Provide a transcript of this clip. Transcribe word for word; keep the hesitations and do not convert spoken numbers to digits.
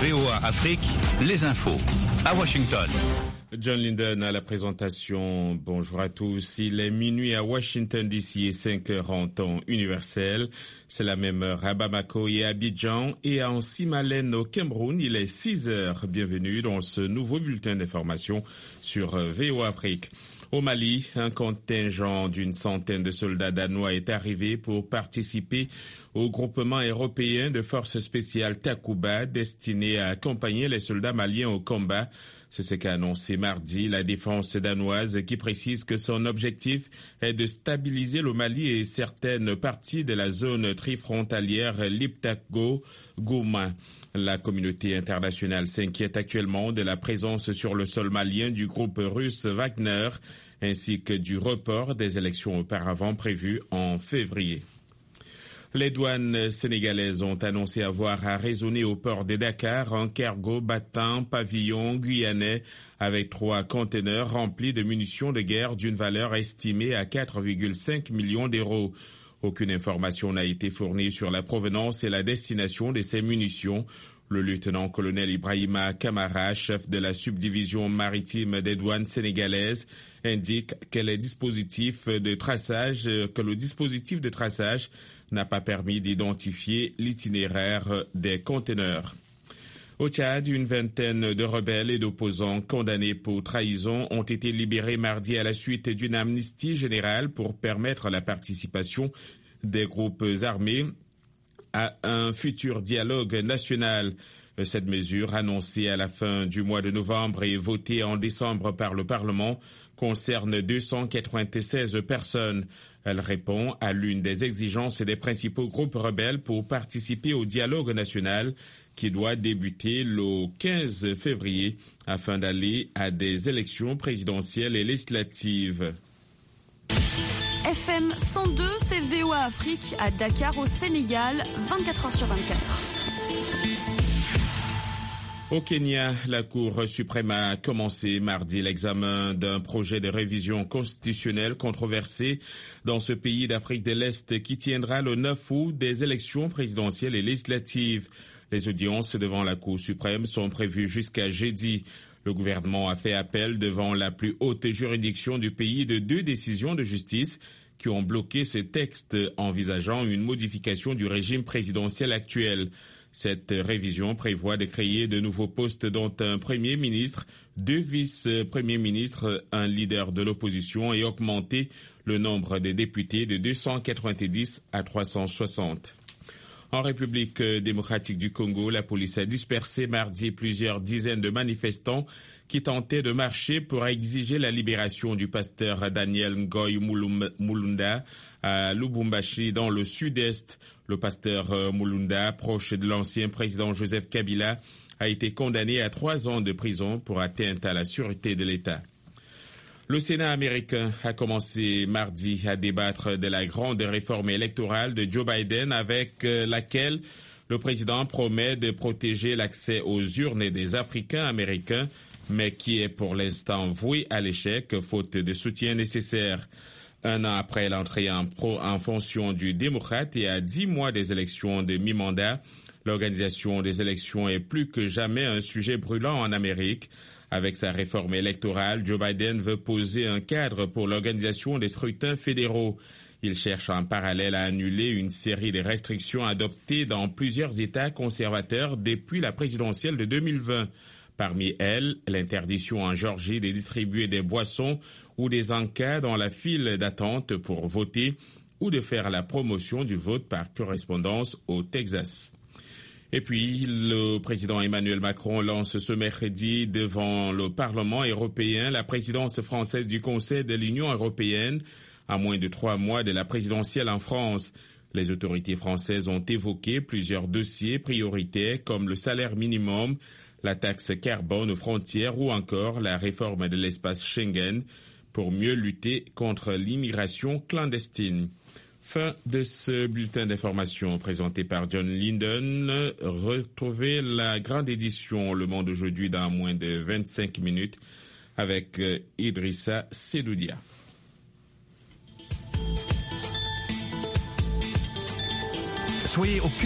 V O A Afrique, les infos à Washington. John Linden à la présentation. Bonjour à tous. Il est minuit à Washington D C et cinq heures en temps universel. C'est la même heure à Bamako et à Abidjan et à Simalène au Cameroun. Il est six heures. Bienvenue dans ce nouveau bulletin d'information sur V O A Afrique. Au Mali, un contingent d'une centaine de soldats danois est arrivé pour participer au groupement européen de forces spéciales Takuba destiné à accompagner les soldats maliens au combat. C'est ce qu'a annoncé mardi la défense danoise qui précise que son objectif est de stabiliser le Mali et certaines parties de la zone trifrontalière Liptako-Gouma. La communauté internationale s'inquiète actuellement de la présence sur le sol malien du groupe russe Wagner ainsi que du report des élections auparavant prévues en février. Les douanes sénégalaises ont annoncé avoir arraisonné au port de Dakar un cargo battant pavillon guyanais avec trois conteneurs remplis de munitions de guerre d'une valeur estimée à quatre virgule cinq millions d'euros. Aucune information n'a été fournie sur la provenance et la destination de ces munitions. Le lieutenant-colonel Ibrahima Kamara, chef de la subdivision maritime des douanes sénégalaises, indique que les dispositifs de traçage, que le dispositif de traçage n'a pas permis d'identifier l'itinéraire des conteneurs. Au Tchad, une vingtaine de rebelles et d'opposants condamnés pour trahison ont été libérés mardi à la suite d'une amnistie générale pour permettre la participation des groupes armés à un futur dialogue national. Cette mesure, annoncée à la fin du mois de novembre et votée en décembre par le Parlement, concerne deux cent quatre-vingt-seize personnes. Elle répond à l'une des exigences des principaux groupes rebelles pour participer au dialogue national qui doit débuter le quinze février afin d'aller à des élections présidentielles et législatives. F M cent deux, c'est V O A Afrique à Dakar au Sénégal, vingt-quatre heures sur vingt-quatre. Au Kenya, la Cour suprême a commencé mardi l'examen d'un projet de révision constitutionnelle controversé dans ce pays d'Afrique de l'Est qui tiendra le neuf août des élections présidentielles et législatives. Les audiences devant la Cour suprême sont prévues jusqu'à jeudi. Le gouvernement a fait appel devant la plus haute juridiction du pays de deux décisions de justice qui ont bloqué ce texte envisageant une modification du régime présidentiel actuel. Cette révision prévoit de créer de nouveaux postes dont un premier ministre, deux vice-premiers ministres, un leader de l'opposition et augmenter le nombre des députés de deux cent quatre-vingt-dix à trois cent soixante. En République démocratique du Congo, la police a dispersé mardi plusieurs dizaines de manifestants qui tentaient de marcher pour exiger la libération du pasteur Daniel Ngoy Mulunda à Lubumbashi dans le sud-est. Le pasteur Mulunda, proche de l'ancien président Joseph Kabila, a été condamné à trois ans de prison pour atteinte à la sûreté de l'État. Le Sénat américain a commencé mardi à débattre de la grande réforme électorale de Joe Biden avec laquelle le président promet de protéger l'accès aux urnes des Africains américains, mais qui est pour l'instant voué à l'échec faute de soutien nécessaire. Un an après l'entrée en, pro, en fonction du démocrate et à dix mois des élections de mi-mandat, l'organisation des élections est plus que jamais un sujet brûlant en Amérique. Avec sa réforme électorale, Joe Biden veut poser un cadre pour l'organisation des scrutins fédéraux. Il cherche en parallèle à annuler une série de restrictions adoptées dans plusieurs États conservateurs depuis la présidentielle de deux mille vingt. Parmi elles, l'interdiction en Géorgie de distribuer des boissons ou des encas dans la file d'attente pour voter ou de faire la promotion du vote par correspondance au Texas. Et puis, le président Emmanuel Macron lance ce mercredi devant le Parlement européen la présidence française du Conseil de l'Union européenne, à moins de trois mois de la présidentielle en France. Les autorités françaises ont évoqué plusieurs dossiers prioritaires comme le salaire minimum, la taxe carbone aux frontières ou encore la réforme de l'espace Schengen pour mieux lutter contre l'immigration clandestine. Fin de ce bulletin d'information présenté par John Linden. Retrouvez la grande édition Le Monde aujourd'hui dans moins de vingt-cinq minutes avec Idrissa Sedoudia. Soyez au cœur